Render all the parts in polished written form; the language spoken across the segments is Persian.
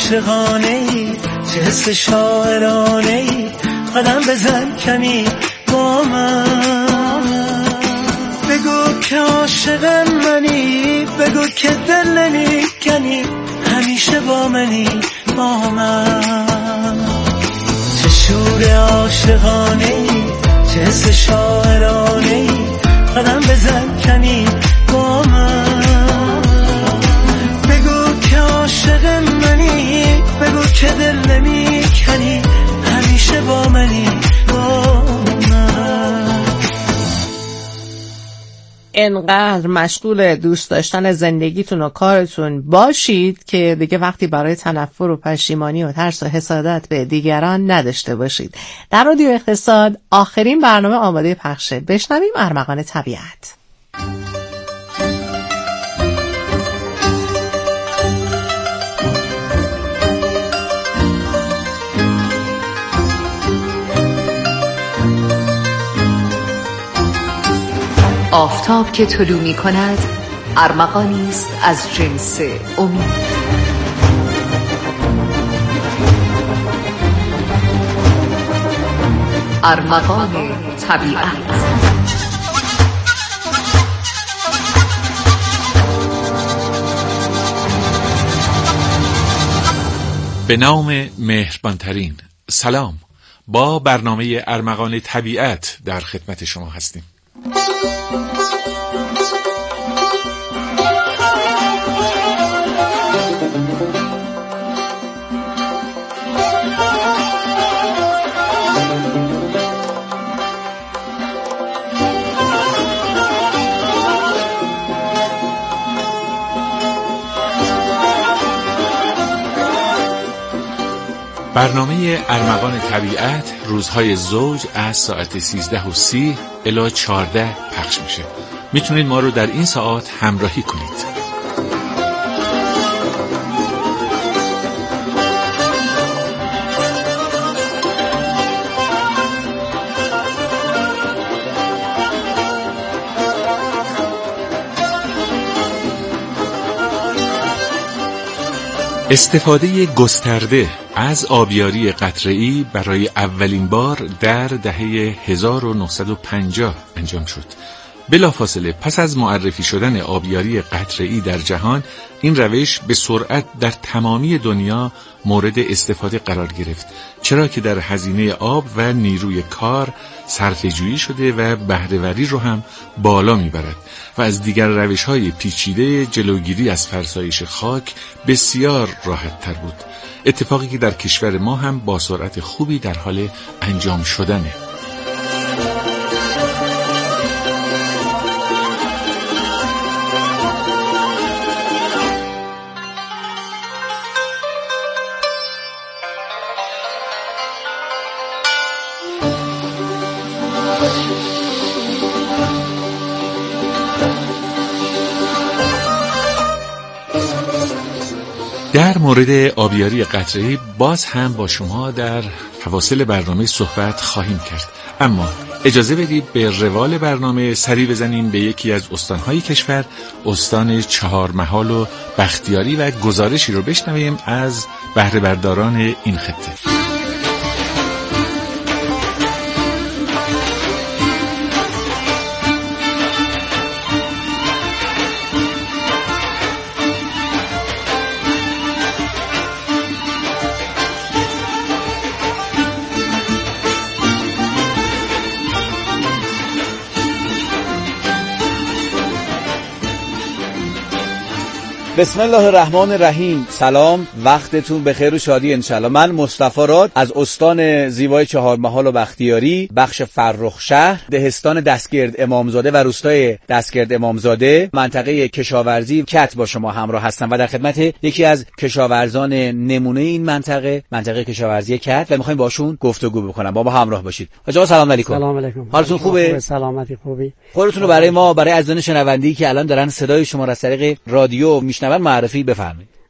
عاشقانه‌ای، چه حس شاعرانه‌ای، قدم بزن کمی با من. بگو که عاشق منی، بگو که دل نمیکنی، همیشه با منی با من. چه شور عاشقانه‌ای، چه حس شاعرانه‌ای، قدم بزن کمی با من. بگو که عاشق منی، بگو که دل نمیکنی، همیشه با منی با من. انقدر مشغول دوست داشتن زندگیتون و کارتون باشید که دیگه وقتی برای تنفر و پشیمانی و ترس و حسادت به دیگران نداشته باشید. در رادیو اقتصاد آخرین برنامه آماده پخشه. بشنویم ارمغان طبیعت. آفتاب که طلوع می کند ارمغانی است از جنس امید. ارمغان طبیعت. به نام مهربانترین. سلام، با برنامه ارمغان طبیعت در خدمت شما هستیم. برنامه ارمغان طبیعت روزهای زوج از ساعت 13:30 الی 14 پخش میشه. میتونید ما رو در این ساعات همراهی کنید. استفاده گسترده از آبیاری قطره‌ای برای اولین بار در دهه 1950 انجام شد. بلافاصله پس از معرفی شدن آبیاری قطره‌ای در جهان، این روش به سرعت در تمامی دنیا مورد استفاده قرار گرفت، چرا که در هزینه آب و نیروی کار صرفه‌جویی شده و بهره‌وری رو هم بالا میبرد و از دیگر روش‌های پیچیده جلوگیری از فرسایش خاک بسیار راحت تر بود. اتفاقی که در کشور ما هم با سرعت خوبی در حال انجام شدنه. در مورد آبیاری قطره‌ای باز هم با شما در فواصل برنامه صحبت خواهیم کرد، اما اجازه بدید به روال برنامه سری بزنیم به یکی از استانهای کشور، استان چهارمحال و بختیاری، و گزارشی رو بشنویم از بهره برداران این خطه. بسم الله الرحمن الرحیم. سلام، وقتتون بخیر و شادی انشالله. من مصطفی راد از استان زیبای چهارمحال و بختیاری، بخش فرخ شهر، دهستان دستگرد امامزاده و روستای دستگرد امامزاده، منطقه کشاورزی کت با شما همراه هستم و در خدمت یکی از کشاورزان نمونه این منطقه کشاورزی کت و میخوایم باشون گفتگو بکنم. با ما همراه باشید. آقا سلام علیکم. سلام علیکم. حالتون خوبه؟ سلامتی خوبی. خودتون رو برای ما، برای عزیزان شنونده‌ای که الان دارن صدای شما را از طریق رادیو میشنون معرفی بفرمایید.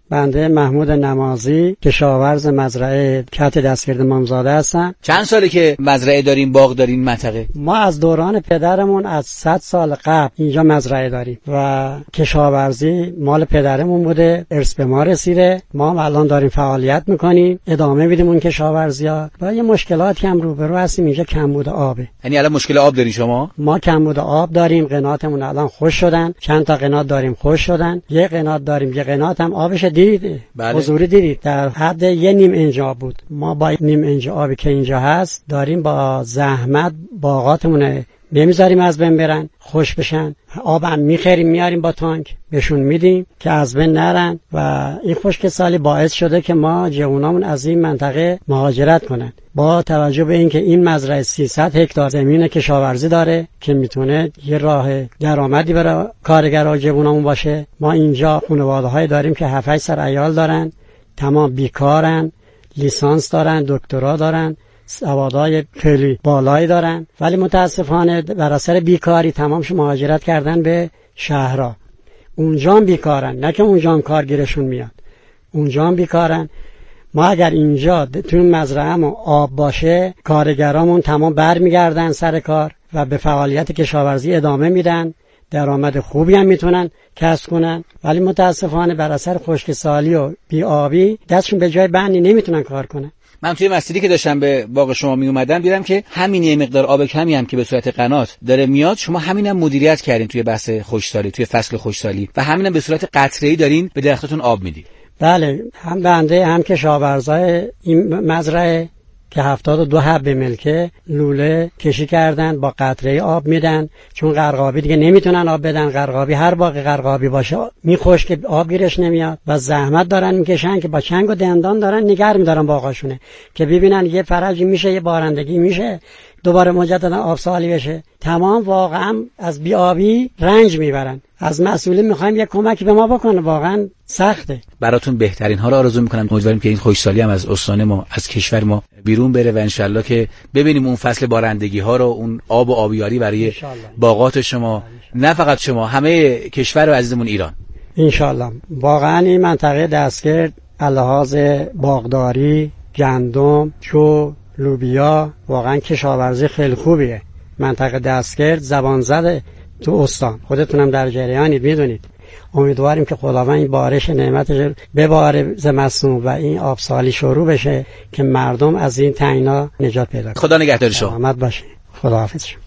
بنده محمود نمازی کشاورز مزرعه کت دستگرد امامزاده هستم. چند ساله که مزرعه دارین، باغ دارین منطقه؟ ما از دوران پدرمون از 100 سال قبل اینجا مزرعه داریم و کشاورزی مال پدرمون بوده، ارث به ما رسیده. ما هم الان داریم فعالیت میکنیم، ادامه میدیم اون کشاورزی‌ها. با یه مشکلاتی هم روبرو هستیم، اینجا کمبود آبه. یعنی الان مشکل آب دارین شما؟ ما کمبود آب داریم، قناتمون الان خوش شدن، چند تا قنات داریم خوش شدن، یه قنات داریم، یه قنات هم آبش دید. بله. حضوری دیدید در حد 1 نیم انچ آب بود. ما با 1 نیم انچ آبی که اینجا هست داریم با زحمت باغاتمون نمیذاریم از بین برن، خوش بشن. آبم میخریم میاریم با تانک بهشون میدیم که از بین نرن و این خشکسالی باعث شده که ما جوانامون از این منطقه مهاجرت کنن. با توجه به اینکه این مزرعه 300 هکتار زمین کشاورزی داره که میتونه یه راه درآمدی برای کارگرها جوانامون باشه، ما اینجا خانواده‌های داریم که 7-8 سر عیال دارن، تمام بیکارن، لیسانس دارن، دکترا دارن، سوادای خیلی بالایی دارن، ولی متاسفانه بر اثر بیکاری تمامش مهاجرت کردن به شهرها. اونجا هم بیکارن، نه که اونجا هم کارگیرشون میاد، اونجا هم بیکارن. ما اگر اینجا تو مزرعه‌مون آب باشه، کارگرامون تمام برمیگردن سر کار و به فعالیت کشاورزی ادامه میدن، درآمد خوبی هم میتونن کسب کنن، ولی متاسفانه بر اثر خشکسالی و بی‌آبی دستشون به جای بندی نمیتونن کار کنن. من توی مسیری که داشتم به باغ شما می اومدم دیدم که همین یه مقدار آب کمی هم که به صورت قنات داره میاد، شما همینم مدیریت کردین توی بحث خشکسالی، توی فصل خشکسالی، و همینم به صورت قطره‌ای دارین به درختتون آب میدید. بله، هم بنده هم کشاورزای این مزرعه که 72 حب ملکه لوله کشی کردن، با قطره آب میدن، چون قرقابی دیگه نمیتونن آب بدن. قرقابی هر باغ قرقابی باشه میخوش که آب گیرش نمیاد و زحمت دارن میکشن که با چنگ و دندان دارن نگه میدارن باغاشونه که ببینن یه فرجی میشه، یه بارندگی میشه، دوباره مجددا آب سالی بشه. تمام واقعا از بی‌آبی رنج میبرن. از مسئولین میخوایم یه کمکی به ما بکنه، واقعا سخته. براتون بهترین ها رو آرزو میکنم. امیدواریم که این خشکسالی هم از استان ما، از کشور ما بیرون بره و انشالله که ببینیم اون فصل بارندگی ها رو، اون آب و آبیاری برای باغات شما، نه فقط شما، همه کشور عزیزمون ایران. انشالله. واقعا این منطقه دستگرد لحاظ باغداری، گندم، چو، لوبیا، واقعا کشاورزی خیلی خوبیه. منطقه دستگرد زبان زده تو استان، خودتونم در جریانید، میدونید. امیدواریم که خداوند این بارش نعمتش بباره زمستون و این آبسالی شروع بشه که مردم از این تنگنا نجات پیدا کنن. خدا نگهدار شما. سلامت باشین. خداحافظ شما.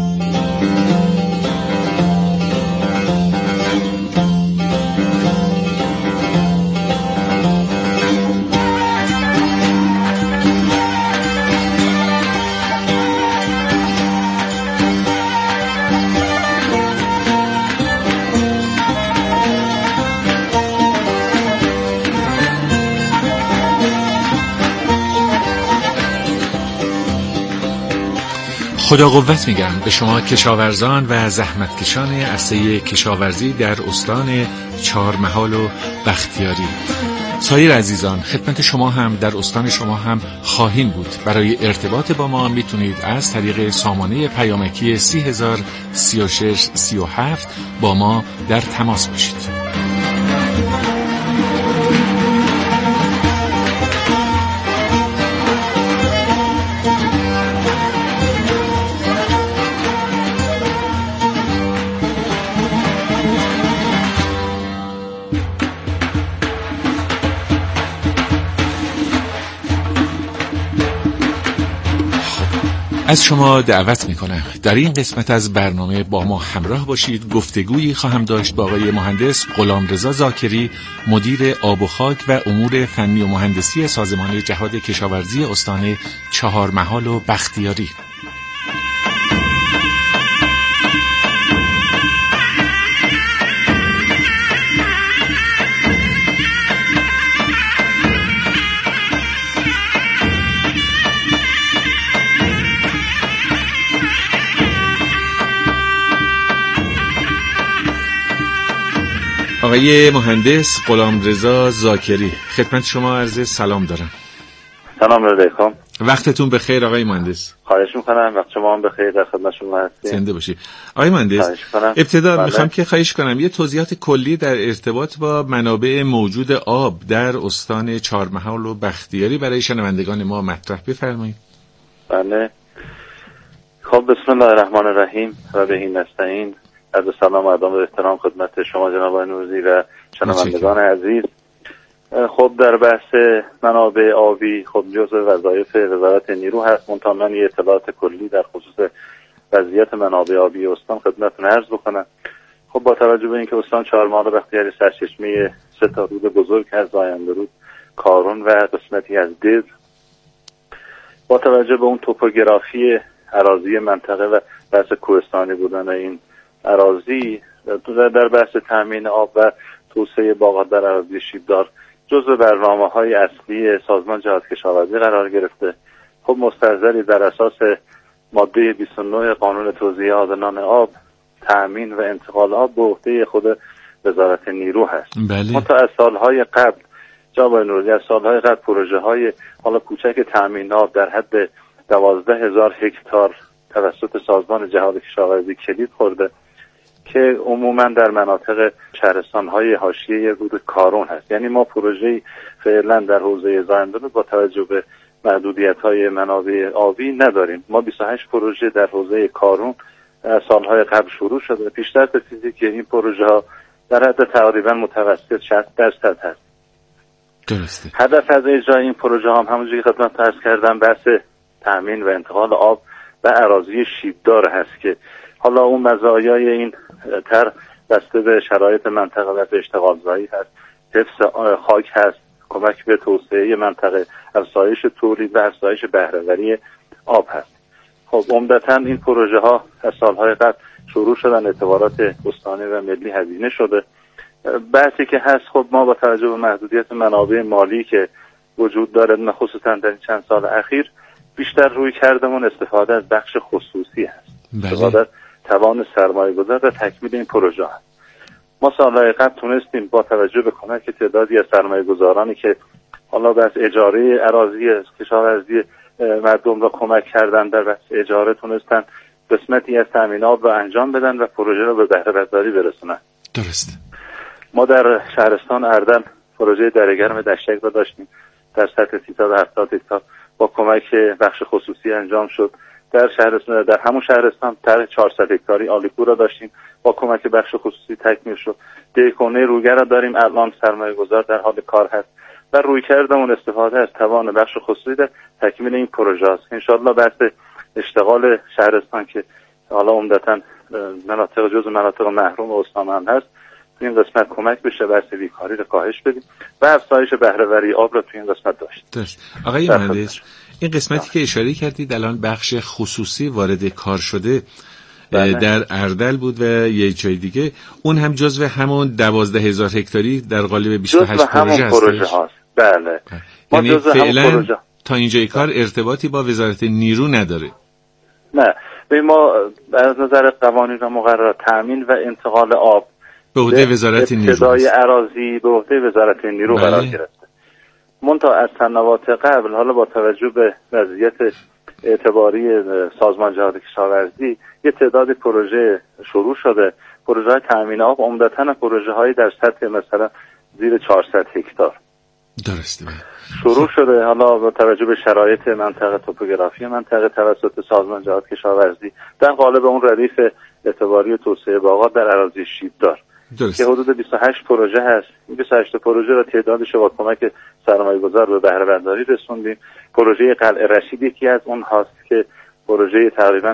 خدا قوت میگم به شما کشاورزان و زحمتکشان عرصه کشاورزی در استان چهارمحال و بختیاری. سایر عزیزان، خدمت شما هم در استان شما هم خواهیم بود. برای ارتباط با ما میتونید از طریق سامانه پیامکی 303637 با ما در تماس باشید. از شما دعوت میکنم در این قسمت از برنامه با ما همراه باشید. گفتگویی خواهم داشت با آقای مهندس غلامرضا زاکری، مدیر آب و خاک و امور فنی و مهندسی سازمان جهاد کشاورزی استان چهارمحال و بختیاری. آقای مهندس غلامرضا زاکری، خدمت شما عرض سلام دارم. سلام علیکم. وقتتون بخیر آقای مهندس. خواهش میکنم، وقت شما هم بخیر، در خدمت شما هستیم. زنده باشی آقای مهندس. ابتدا میخوام که خواهش کنم یه توضیحات کلی در ارتباط با منابع موجود آب در استان چهارمحال و بختیاری برای شنوندگان ما مطرح بفرمایید. بله. خب بسم الله الرحمن الرحیم و بهی نستعین. عرض سلام و ادب و احترام خدمت شما جناب آقای نوروزی و شنوندگان عزیز. خب در بحث منابع آبی خب جزء وظایف وزارت نیرو هست. منتها من یه اطلاعات کلی در خصوص وضعیت منابع آبی استان خدمتتون عرض بکنم. خب با توجه به اینکه استان چهارمحال و بختیاری سرچشمه 3 رود بزرگ هست، زاینده رود، کارون و قسمتی از دز، با توجه به اون توپوگرافی اراضی منطقه و بحث کوهستانی بودن این اراضی در بحث تامین آب و توسعه باغات در اراضی شیبدار جزو برنامه‌های اصلی سازمان جهاد کشاورزی قرار گرفته. خب مستحضری در اساس ماده 29 قانون توزیع آذنان آب، تامین و انتقال آب به عهده خود وزارت نیرو هست. بله. منتها از سالهای قبل جناب نوروزی از سالهای قبل پروژه‌های حالا کوچک تامین آب در حد 12,000 هکتار توسط سازمان جهاد کشاورزی کلید خورده که عموما در مناطق شهرستان‌های حاشیه رود کارون هست. یعنی ما پروژه‌ای فعلا در حوزه زاینده رود با توجه به محدودیت‌های منابع آبی نداریم. ما 28 پروژه در حوزه کارون سالهای قبل شروع شده. پیشرفت فیزیکی این پروژه‌ها در حد تقریبا متوسط 60% هست. درسته. هدف از اجرای این پروژه هم همونجوری که خدمت عرض کردم بحث تامین و انتقال آب و اراضی شیبدار هست که حالا اون مزایای این تر بسته به شرایط منطقه و اشتغالزایی هست، حفظ خاک هست، کمک به توسعه منطقه، افزایش تولید و افزایش بهره‌وری آب هست. خب عمدتاً این پروژه ها از سالهای قبل شروع شدن، اعتبارات استانی و ملی هزینه شده. بحثی که هست خب ما با توجه به محدودیت منابع مالی که وجود داره خصوصا در این چند سال اخیر بیشتر روی کردمون استفاده از بخش خصوصی هست. استفاده از توان سرمایه‌گذار در تکمیل این پروژه هست. ما سالهای قبل تونستیم با توجه به کمک تعدادی از سرمایه‌گذارانی که حالا بس اجاره اراضی کشاورزی مردم را کمک کردن در بحث اجاره تونستن قسمتی از تامین آب را انجام بدن و پروژه را به بهره برداری برسونن. درسته. ما در شهرستان اردن پروژه دره‌گرم دشتک را داشتیم در سطح 30 تا 70 هکتار با کمک بخش خصوصی انجام شد. در شهرستان در همون شهرستان طرح 400 هکتاری آلیکو را داشتیم با کمک بخش خصوصی تکمیل شد. دیکونه روگر را داریم، الان سرمایه‌گذار در حال کار هست و رویکردمون استفاده از توان بخش خصوصی در تکمیل این پروژه است. ان شاءالله بحث اشتغال شهرستان که حالا عمدتاً مناطق جزو مناطق محروم استان هم هست تو این قسمت کمک بشه، بحث بیکاری رو کاهش بدیم و افزایش بهره‌وری آب رو تو این قسمت داشت. آقای مهندس این قسمتی که اشاره کردید الان بخش خصوصی وارد کار شده در اردل بود و یه جای دیگه، اون هم جزو همون 12,000 هکتاری در قالب 28 پروژه هست. بله. یعنی فعلا تا اینجای کار ارتباطی با وزارت نیرو نداره. نه، ما از نظر قوانین و مقررات تامین و انتقال آب به عهده وزارت نیرو، ابتدای اراضی به عهده وزارت نیرو قرار گرفته. منتها از سنوات قبل حالا با توجه به وضعیت اعتباری سازمان جهاد کشاورزی یه تعداد پروژه شروع شده. پروژه های تامین آب عمدتاً پروژه های در سطح مثلا زیر 400 هکتار درسته شروع شده. حالا با توجه به شرایط منطقه، توپوگرافی منطقه توسط سازمان جهاد کشاورزی در قالب اون ردیف اعتباری توسعه باغات در اراضی شیبدار که حدود 28 پروژه هست. این 28 پروژه را تعدادش با کمک سرمایه‌گذار به بهره برداری رسوندیم. پروژه قلعه رشید یکی از اون هاست که پروژه تقریبا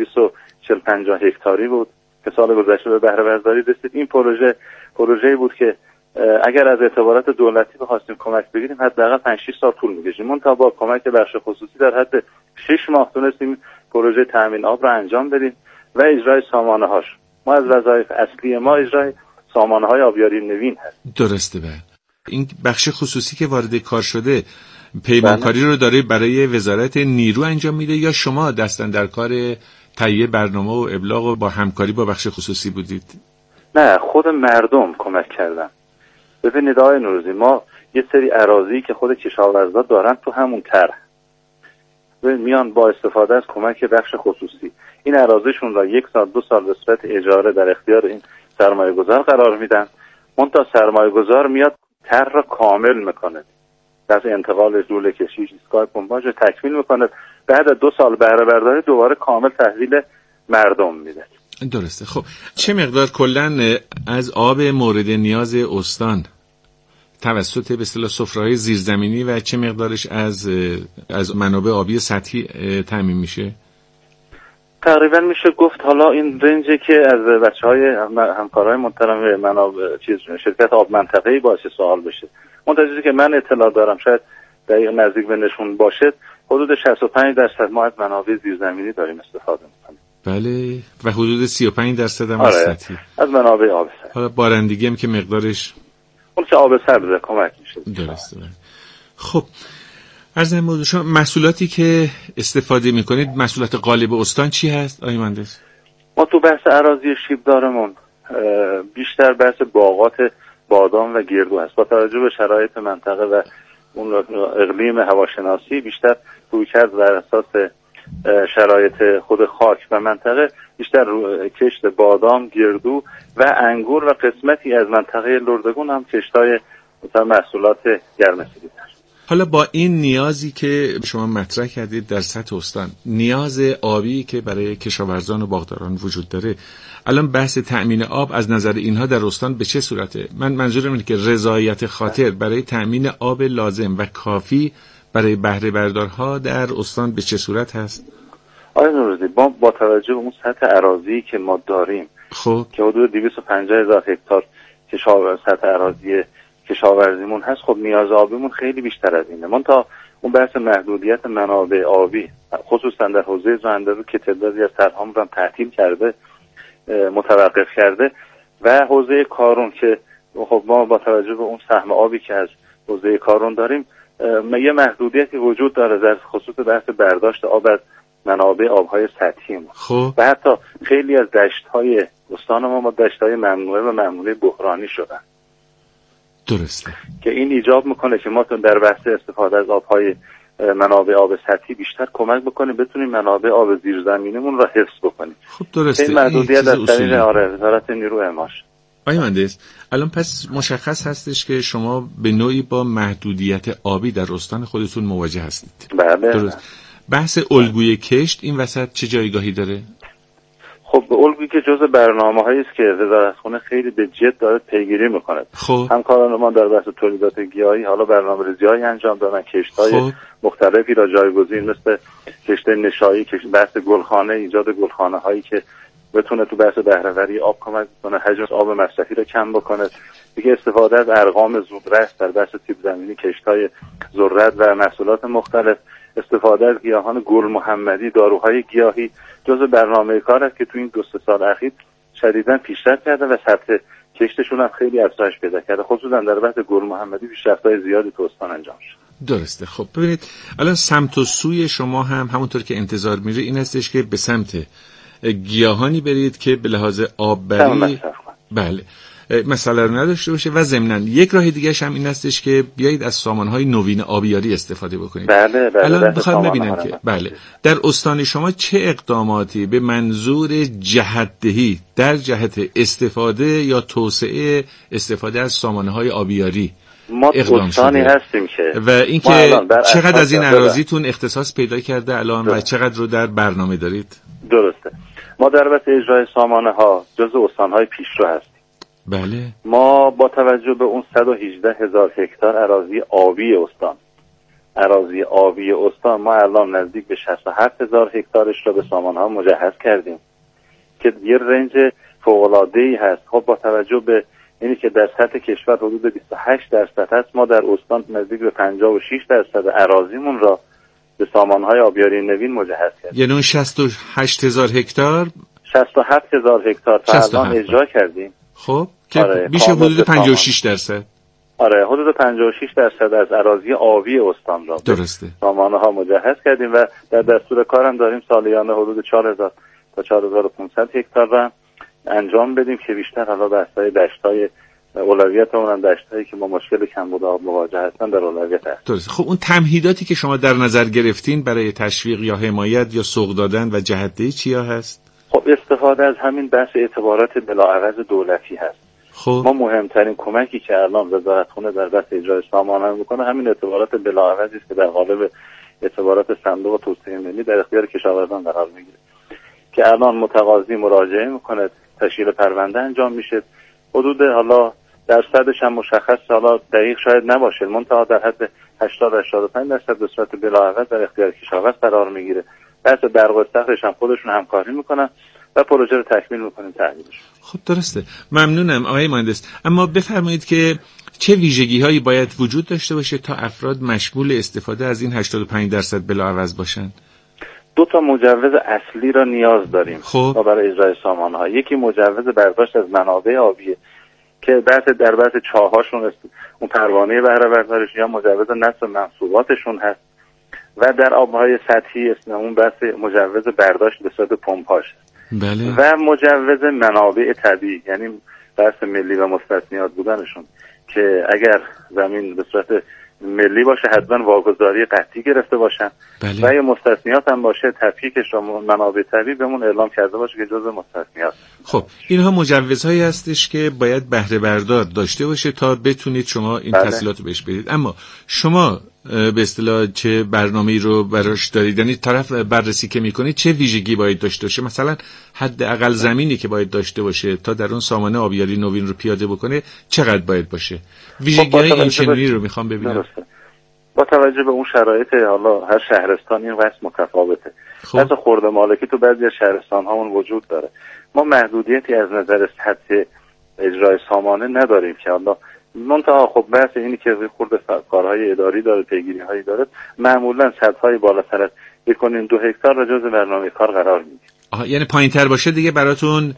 240-50 هکتاری بود که سال گذشته به بهره برداری رسید. این پروژه‌ای بود که اگر از اعتبارات دولتی بخواستیم کمک بگیریم حداقل 5-6 سال طول می‌کشید. منتها با کمک بخش خصوصی در حد 6 ماه تونستیم پروژه تامین آب را انجام بدیم و اجرای سامانه‌هاش. ما از وظایف اصلی ما اجرای سامانه‌های آبیاری نوین هست. درسته. این بخش خصوصی که وارد کار شده پیمانکاری رو داره برای وزارت نیرو انجام میده یا شما دستن در کار تهیه برنامه و ابلاغ و با همکاری با بخش خصوصی بودید؟ نه، خود مردم کمک کردن. ببینید آقای نوروزی، ما یه سری اراضی که خود کشاورزا دارن تو همون طرح و میان با استفاده از کمک بخش خصوصی این اراضیشون را 1 سال 2 سال به صورت اجاره در اختیار این سرمایه گذار قرار میدن. منتها سرمایه گذار میاد طرح را کامل میکنه، از انتقال لوله کشی، ایستگاه پمپاژ تکمیل میکنه، بعد از 2 سال بهره برداری دوباره کامل تحویل مردم میده. درسته. خب چه مقدار کلاً از آب مورد نیاز استان توسط به اصطلاح سفره‌های زیرزمینی و چه مقدارش از منابع آبی سطحی تامین میشه؟ تقریبا میشه گفت حالا این رنجی که از بچهای همکارای محترم منابع شرکت آب منطقه‌ای باعث سوال بشه. منتها که من اطلاع دارم شاید دقیق نزدیک به نشون باشه، حدود 65% ما از منابع زیرزمینی داریم استفاده می‌کنیم. بله، و حدود 35% هم از سطحی. از منابع آب سطحی. حالا بارندگی هم که مقدارش اون که آب سبز کمک میشه. درسته. خب عرض موضوع شما محصولاتی که استفاده میکنید محصولات غالب استان چی هست آقای مهندس؟ ما تو بحث اراضی شیبدارمون بیشتر بحث باغات بادام و گردو هست. با توجه به شرایط منطقه و اون اقلیم هواشناسی بیشتر رویکرد بر اساس شرایط خود خاک و منطقه بیشتر کشت بادام، گردو و انگور و قسمتی از منطقه لردگون هم کشتای محصولات گرمسیری داشت. حالا با این نیازی که شما مطرح کردید در سطح استان، نیاز آبی که برای کشاورزان و باغداران وجود داره، الان بحث تأمین آب از نظر اینها در استان به چه صورته؟ من منظورم اینه که رضایت خاطر برای تأمین آب لازم و کافی برای بهره بردارها در استان به چه صورت هست؟ آقای نوروزی، با توجه به اون سطح اراضی که ما داریم خب که حدود 250,000 هکتار سطح اراضی کشاورزیمون هست، خب نیاز آبیمون خیلی بیشتر از اینه. من تا اون بحث محدودیت منابع آبی خصوصا در حوزه زاهندرو که تعدادی از طرح‌هامون رو تعطیل کرده، متوقف کرده، و حوزه کارون که خب ما با توجه به اون سهم آبی که از حوزه کارون داریم یه محدودیتی وجود داره در خصوص بحث برداشت آب از منابع آبهای سطحی ما. خب و حتی خیلی از دشت‌های استان ما دشت‌های ممنوعه و ممنوعه بحرانی شدن. درسته. که این ایجاب میکنه که ما در بحث استفاده از آبهای منابع آب سطحی بیشتر کمک بکنیم بتونیم منابع آب زیرزمینیمون را حفظ بکنیم. خب درسته. این محدودیت از طریق وزارت نیروی اعماش. آقای مهندس، الان پس مشخص هستش که شما به نوعی با محدودیت آبی در استان خودتون مواجه هستید. بله. درست. بحث الگوی کشت این وسط چه جایگاهی داره؟ خب الگویی که جزء برنامه‌هایی است که وزارتخونه خیلی به جد داره پیگیری میکنه. خب همکاران ما در بحث تولیدات گیاهی حالا برنامه‌ریزی‌هایی انجام دادن، کشت‌های مختلفی را جایگزین مثل کشت نشایی، بحث گلخانه، ایجاد گلخانه‌هایی که بتونه تو بحث بهره‌وری آب کمک کنه، حجم آب مصرفی رو کم بکنه. دیگه استفاده از ارقام زودرس در بحث سیب زمینی، کشت‌های ذرت و محصولات مختلف، استفاده از گیاهان گل محمدی، داروهای گیاهی جزء برنامه کار است که تو این 2-3 سال اخیر شدیداً پیشرفت کرده و سطح کشتشون هم خیلی افزایش پیدا کرده، خصوصا در بحث گل محمدی پیشرفت‌های زیادی تو استان انجام شد. درسته. خب ببینید الان سمت و سوی شما هم همونطور که انتظار میره این هستش که به سمت گیاهانی برید که به لحاظ آببری بله مسئله رو نداشته باشه و ضمناً یک راه دیگه هم این هستش که بیایید از سامانهای نوین آبیاری استفاده بکنید. بله. الان بخوام ببینم که بله در استان شما چه اقداماتی به منظور جهت‌دهی در جهت استفاده یا توسعه استفاده از سامانهای آبیاری ما استانی هستیم که و اینکه چقدر از این اراضیتون اختصاص پیدا کرده الان و چقدر رو در برنامه دارید؟ درسته. ما در بحث اجرای سامانه‌ها جزء استان‌های پیشرو هستیم. بله. ما با توجه به اون 118,000 هکتار اراضی آبی استان ما الان نزدیک به 67,000 هکتارش را به سامانه‌ها مجهز کردیم که یه رنج فوق‌العاده‌ای هست. خب با توجه به اینی که در سطح کشور حدود 28% هست، ما در استان نزدیک به 56% اراضیمون را به سامانهای آبیاری نوین مجهز کردیم. یعنی اون 68,000 هکتار 67,000 هکتار تا الان اجرا کردیم. خب که میشه حدود 56%. آره حدود 56% از اراضی آبی استان را درسته سامانه‌ها مجهز کردیم و در دستور کارم داریم سالیانه حدود 4,000 تا 4,500 هکتار را انجام بدیم که بیشتر حالا بحث‌های دشت‌های اولویت اونم دشتایی که ما مشکل کمبود آب مواجه هستن در اولویت هست. درست. خب اون تمهیداتی که شما در نظر گرفتین برای تشویق یا حمایت یا سوق دادن و جهت‌دهی چیا هست؟ خب استفاده از همین بحث اعتبارات بلاعوض دولتی هست. خب ما مهمترین کمکی که الان وزارتخونه در بحث اجرای سامانه میکنه همین اعتبارات بلاعوضی است که در قالب اعتبارات صندوق توسعه ملی در اختیار کشاورزان قرار میگیره که الان متقاضی مراجعه میکنه، تشکیل پرونده انجام میشه، حدود حالا درصدش هم مشخص حالا دقیق شاید نباشه، منتها در حد 80-85% به صورت بلاعوض در اختیار کشاورز قرار میگیره. بحث برق و استخرش هم خودشون همکاری میکنن و پروژه رو تکمیل میکنیم تحویلش. خب درسته، ممنونم آقای مهندس. اما بفرمایید که چه ویژگی‌هایی باید وجود داشته باشه تا افراد مشمول استفاده از این 85% بلاعوض باشن؟ 2 تا مجوز اصلی را نیاز داریم خب برای اجرای سامانه‌ها. یکی مجوز برداشت از منابع آبیه که در بحث چاه‌هاشون اون پروانه بهره برداریش یا مجوز نصب منصوباتشون هست و در آبهای سطحی اون بحث مجوز برداشت به صورت پمپاژ بله. و مجوز منابع طبیعی، یعنی بحث ملی و مستثنیات بودنشون که اگر زمین به صورت ملی باشه حتما واگذاری قطعی گرفته باشن بله. و یا مستثنیات هم باشه تفکیکش رو منابع طبیعی بهمون اعلام کرده باشه که جزء مستثنیات. خب اینها مجوزهایی هستش که باید بهره بردار داشته باشه تا بتونید شما این تسهیلات رو بهش بدید. اما شما به اصطلاح چه برنامه‌ای رو براش دارید؟ یعنی طرف بررسی که می‌کنید چه ویژگی باید داشته باشه؟ مثلا حداقل زمینی که باید داشته باشه تا در اون سامانه آبیاری نوین رو پیاده بکنه چقدر باید باشه؟ ویژگی‌های این چنینی رو می‌خوام ببینم. درسته. با توجه به اون شرایط حالا هر شهرستان این وضع متفاوته. خب خرده مالکی تو بعضی از شهرستان‌هامون وجود داره. ما محدودیتی از نظر سطح اجرای سامانه نداریم که حالا منتها خب بحث اینی که خورده کارهای اداری داره، پیگیری‌هایی داره، معمولا سطح‌های بالاتر از 1.2 هکتار را جزء برنامه کار قرار میدیم. یعنی پایین‌تر باشه دیگه براتون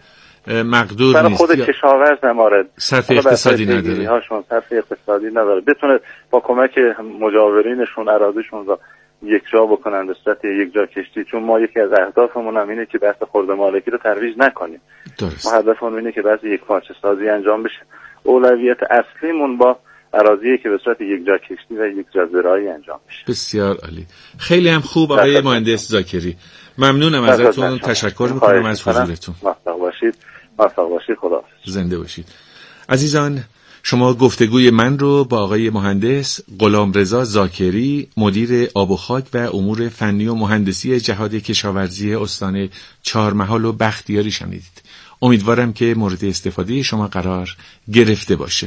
مقدور برای نیست. خود کشاورز نمارد صرف اقتصادی نداره. صرف اقتصادی نداره. بتونه با کمک مجاورینشون اراضیشون را یک جا بکنن به صورت یک جا کشتی، چون ما یکی از اهدافمون هم اینه که بحث خرده مالکی رو ترویج نکنیم. درست. ما هدفمون اینه که بحث یک پارچه سازی انجام بشه. اولویت اصلیمون با اراضیه که به صورت یک جا کشتی و یک جا زراعی انجام بشه. بسیار عالی. خیلی هم خوب آقای مهندس زاکری. ممنونم ازتون، تشکر میکنم از حضورتون. موفق باشید. خدا زنده باشید. عزیزان، شما گفتگوی من رو با آقای مهندس غلامرضا زاکری، مدیر آب و خاک و امور فنی و مهندسی جهاد کشاورزی استان چهارمحال و بختیاری شنیدید. امیدوارم که مورد استفاده شما قرار گرفته باشه.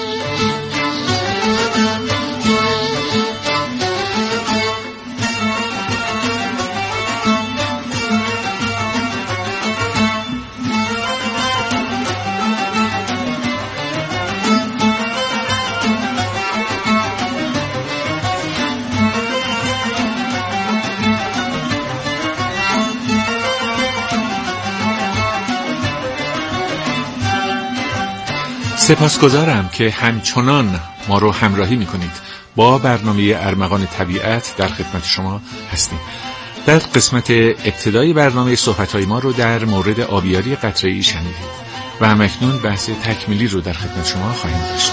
سپاسگزارم که همچنان ما رو همراهی میکنید. با برنامه ارمغان طبیعت در خدمت شما هستیم. در قسمت ابتدایی برنامه صحبت‌های ما رو در مورد آبیاری قطره‌ای شنیدید و همکنون بحث تکمیلی رو در خدمت شما خواهیم داشت.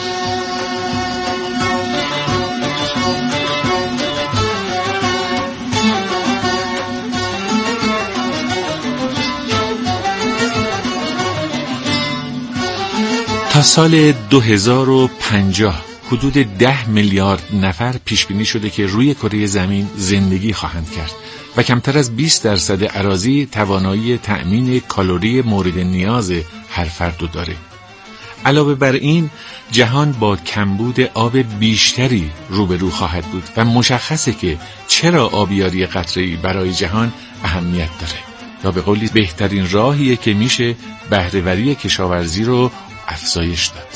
تا سال 2050 حدود 10 میلیارد نفر پیش بینی شده که روی کره زمین زندگی خواهند کرد و کمتر از 20% اراضی توانایی تأمین کالری مورد نیاز هر فرد داره. علاوه بر این، جهان با کمبود آب بیشتری روبرو خواهد بود و مشخصه که چرا آبیاری قطره‌ای برای جهان اهمیت داره. یا به قولی بهترین راهیه که میشه بهره‌وری کشاورزی رو افزایش داد.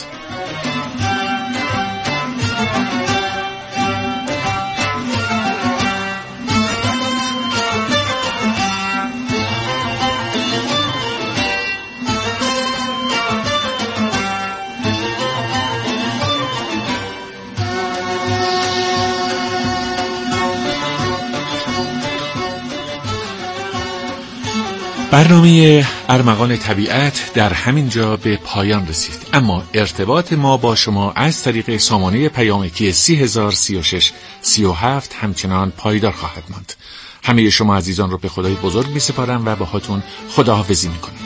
برنامه ارمغان طبیعت در همین جا به پایان رسید، اما ارتباط ما با شما از طریق سامانه پیامکی 3036 37 همچنان پایدار خواهد ماند. همه شما عزیزان رو به خدای بزرگ می سپارم و باهاتون خداحافظی می کنم.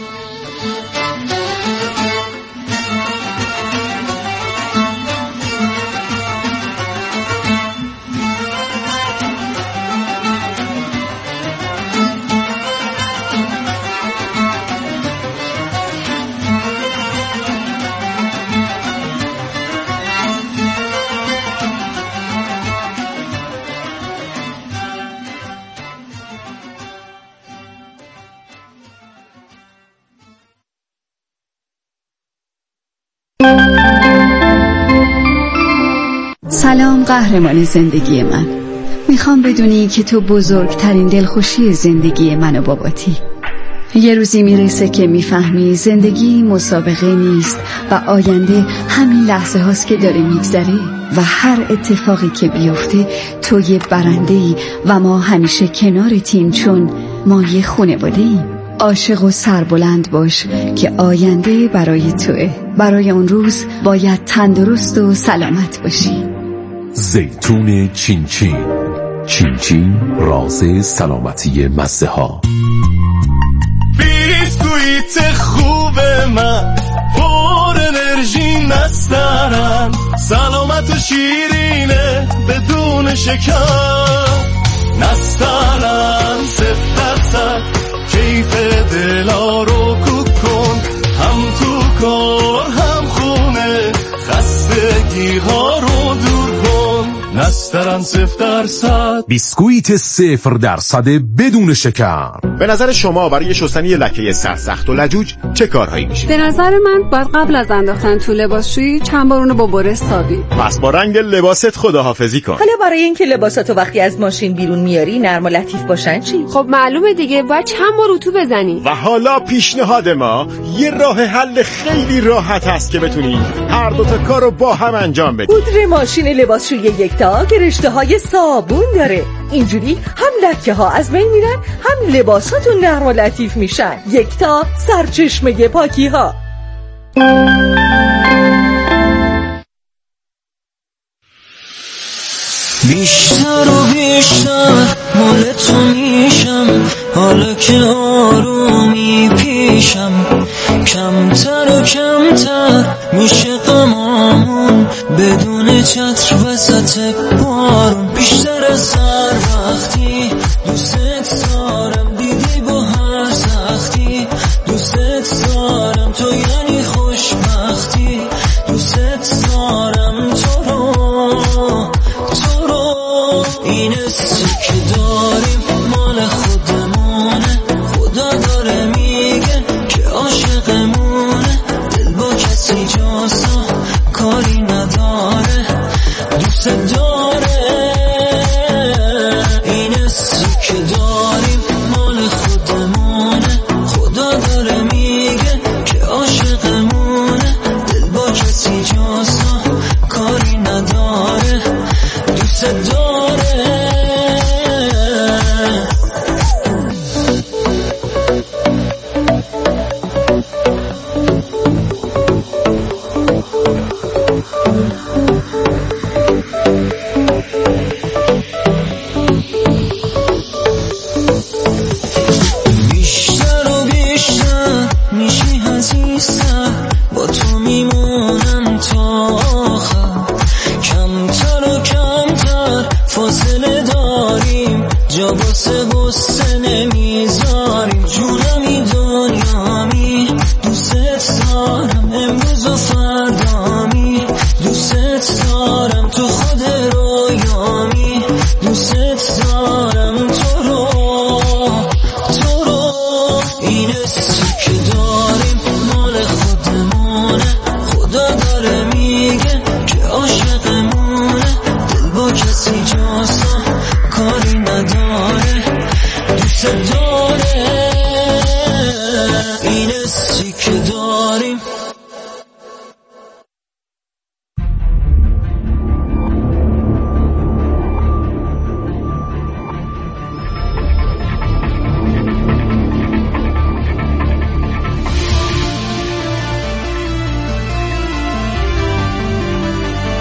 سلام قهرمان زندگی من، میخوام بدونی که تو بزرگترین دلخوشی زندگی من و باباتی. یه روزی میرسه که میفهمی زندگی مسابقه نیست و آینده همین لحظه هاست که داره میگذره و هر اتفاقی که بیفته تو یه برنده‌ای و ما همیشه کنارتیم، چون ما یه خانواده‌ایم. عاشق و سربلند باش که آینده برای توئه. برای اون روز باید تندرست و سلامت باشی. زیتون چینچین، چینچین راز سلامتی مزه ها. بیسکویت خوب من پر انرژی نسترن، سلامت و شیرینه بدون شکر، نسترن 0% کیف دلا رو کوک کن، هم تو کار هم خونه خستگی ها رو دور کن، نسترن 0%. بیسکویت 0% بدون شکر. به نظر شما برای شستن یه لکه سرسخت و لجوج چه کارهایی میشه؟ به نظر من باید قبل از انداختن تو لباسشویی چند بار اونو با برس سابی. پس با رنگ لباست خداحافظی کن. حالا برای اینکه لباساتو وقتی از ماشین بیرون میاری نرم و لطیف باشن چی؟ خب معلومه دیگه، باید چند بار اتو بزنی. و حالا پیشنهاد ما یه راه حل خیلی راحت هست که بتونی هر دوتا کارو با هم انجام بدی. پودر ماشین لباسشویی یکتا که رشته‌های صابون داره، اینجوری هم لکه ها از بین میرن هم لباساتون نرم و لطیف میشن. یکتا، سرچشمه پاکی ها. بیشتر و بیشتر مال تو میشم، حالا که آرومی پیشم، کمتر و کمتر میشه غمامون بدون چتر وسط بارون. بیشتر از هر وقتی دوست دارم، دیدی با هر سختی دوست دارم، تو یعنی خوشبختی، دوست دارم تو رو این حسی که داریم مال خودمونه، خدا داره میگه که عاشقمونه، دل با کسی جاسا کاری نداره، دوست داره. این حسی که داریم مال خودمونه، خدا داره میگه که عاشقمونه، دل با کسی جاسا کاری نداره، دوست داره.